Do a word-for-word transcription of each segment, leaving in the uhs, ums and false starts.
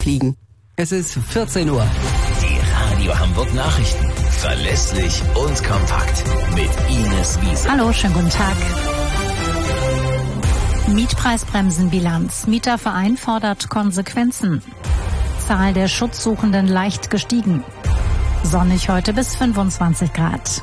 fliegen. Es ist vierzehn Uhr. Die Radio Hamburg Nachrichten. Verlässlich und kompakt. Mit Ines Wiese. Hallo, schönen guten Tag. Mietpreisbremsenbilanz. Mieterverein fordert Konsequenzen. Zahl der Schutzsuchenden leicht gestiegen. Sonnig heute bis fünfundzwanzig Grad.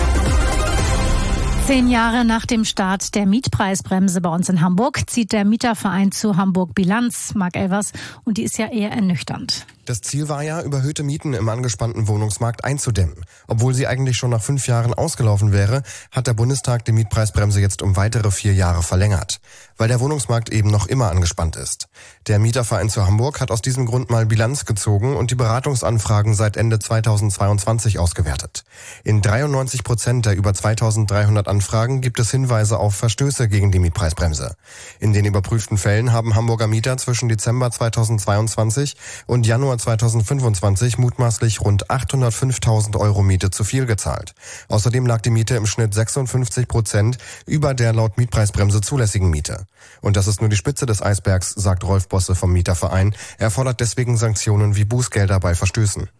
Zehn Jahre nach dem Start der Mietpreisbremse bei uns in Hamburg zieht der Mieterverein zu Hamburg Bilanz, Marc Elvers, und die ist ja eher ernüchternd. Das Ziel war ja, überhöhte Mieten im angespannten Wohnungsmarkt einzudämmen. Obwohl sie eigentlich schon nach fünf Jahren ausgelaufen wäre, hat der Bundestag die Mietpreisbremse jetzt um weitere vier Jahre verlängert, weil der Wohnungsmarkt eben noch immer angespannt ist. Der Mieterverein zu Hamburg hat aus diesem Grund mal Bilanz gezogen und die Beratungsanfragen seit Ende zweitausendzweiundzwanzig ausgewertet. In dreiundneunzig Prozent der über zweitausenddreihundert Anfragen gibt es Hinweise auf Verstöße gegen die Mietpreisbremse. In den überprüften Fällen haben Hamburger Mieter zwischen Dezember zweitausendzweiundzwanzig und Januar zweitausendfünfundzwanzig mutmaßlich rund achthundertfünftausend Euro Miete zu viel gezahlt. Außerdem lag die Miete im Schnitt sechsundfünfzig Prozent über der laut Mietpreisbremse zulässigen Miete. Und das ist nur die Spitze des Eisbergs, sagt Rolf Bosse vom Mieterverein. Er fordert deswegen Sanktionen wie Bußgelder bei Verstößen.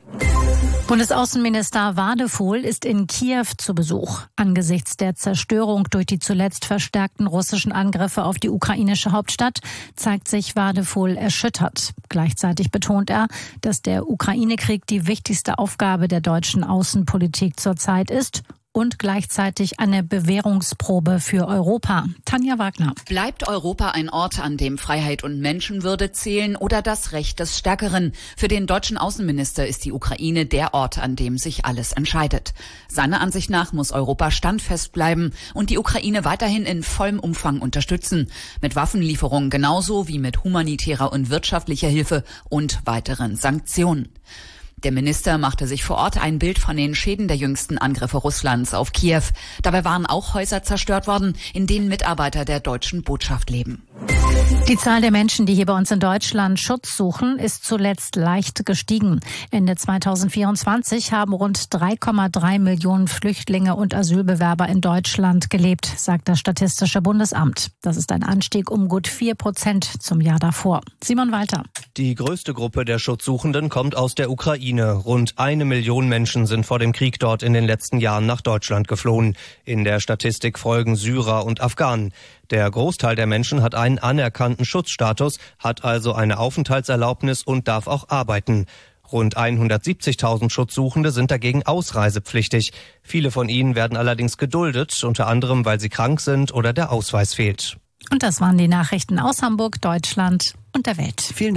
Bundesaußenminister Wadephul ist in Kiew zu Besuch. Angesichts der Zerstörung durch die zuletzt verstärkten russischen Angriffe auf die ukrainische Hauptstadt zeigt sich Wadephul erschüttert. Gleichzeitig betont er, dass der Ukraine-Krieg die wichtigste Aufgabe der deutschen Außenpolitik zurzeit ist und gleichzeitig eine Bewährungsprobe für Europa. Tanja Wagner. Bleibt Europa ein Ort, an dem Freiheit und Menschenwürde zählen oder das Recht des Stärkeren? Für den deutschen Außenminister ist die Ukraine der Ort, an dem sich alles entscheidet. Seiner Ansicht nach muss Europa standfest bleiben und die Ukraine weiterhin in vollem Umfang unterstützen. Mit Waffenlieferungen genauso wie mit humanitärer und wirtschaftlicher Hilfe und weiteren Sanktionen. Der Minister machte sich vor Ort ein Bild von den Schäden der jüngsten Angriffe Russlands auf Kiew. Dabei waren auch Häuser zerstört worden, in denen Mitarbeiter der deutschen Botschaft leben. Die Zahl der Menschen, die hier bei uns in Deutschland Schutz suchen, ist zuletzt leicht gestiegen. Ende zweitausendvierundzwanzig haben rund drei Komma drei Millionen Flüchtlinge und Asylbewerber in Deutschland gelebt, sagt das Statistische Bundesamt. Das ist ein Anstieg um gut vier Prozent zum Jahr davor. Simon Walter. Die größte Gruppe der Schutzsuchenden kommt aus der Ukraine. Rund eine Million Menschen sind vor dem Krieg dort in den letzten Jahren nach Deutschland geflohen. In der Statistik folgen Syrer und Afghanen. Der Großteil der Menschen hat einen anerkannten Schutzstatus, hat also eine Aufenthaltserlaubnis und darf auch arbeiten. Rund hundertsiebzigtausend Schutzsuchende sind dagegen ausreisepflichtig. Viele von ihnen werden allerdings geduldet, unter anderem, weil sie krank sind oder der Ausweis fehlt. Und das waren die Nachrichten aus Hamburg, Deutschland und der Welt. Vielen Dank.